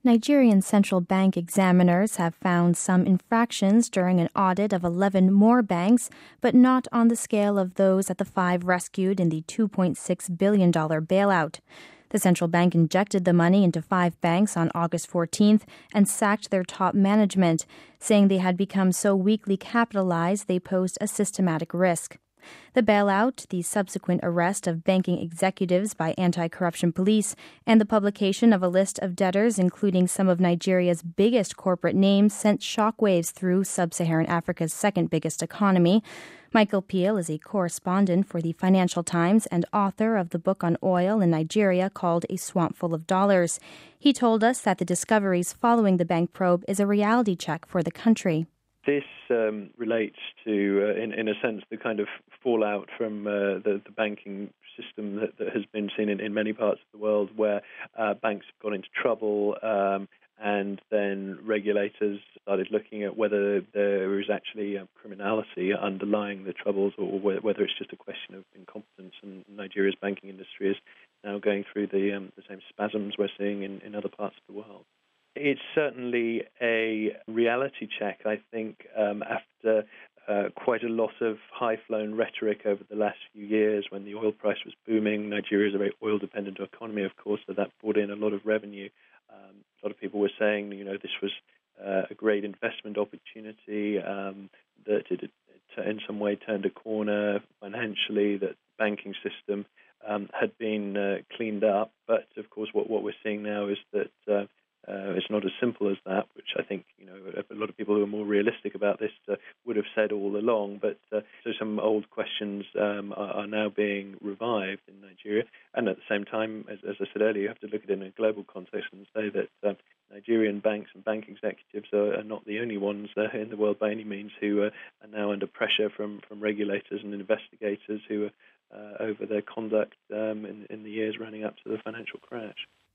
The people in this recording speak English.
Nigerian central bank examiners have found some infractions during an audit of 11 more banks, but not on the scale of those at the five rescued in the $2.6 billion bailout. The central bank injected the money into five banks on August 14th and sacked their top management, saying they had become so weakly capitalized they posed a systematic risk. The bailout, the subsequent arrest of banking executives by anti-corruption police, and the publication of a list of debtors, including some of Nigeria's biggest corporate names, sent shockwaves through sub-Saharan Africa's second biggest economy. Michael Peel is a correspondent for the Financial Times and author of the book on oil in Nigeria called A Swamp Full of Dollars. He told us that the discoveries following the bank probe is a reality check for the country. This relates to, in a sense, the kind of fallout from the banking system that has been seen in many parts of the world where banks have got into trouble and then regulators started looking at whether there is actually criminality underlying the troubles or whether it's just a question of incompetence. And Nigeria's banking industry is now going through the same spasms we're seeing in other parts of the world. It's certainly a reality check, I think, after quite a lot of high-flown rhetoric over the last few years when the oil price was booming. Nigeria is a very oil-dependent economy, of course, so that brought in a lot of revenue. A lot of people were saying, this was a great investment opportunity, that it in some way turned a corner financially, that the banking system had been cleaned up. But, of course, what we're seeing now is that it's not as simple as that, which I think a lot of people who are more realistic about this would have said all along. But so some old questions are now being revived in Nigeria, and at the same time, as I said earlier, you have to look at it in a global context and say that Nigerian banks and bank executives are not the only ones in the world by any means who are now under pressure from regulators and investigators who are over their conduct in the years running up to the financial crash.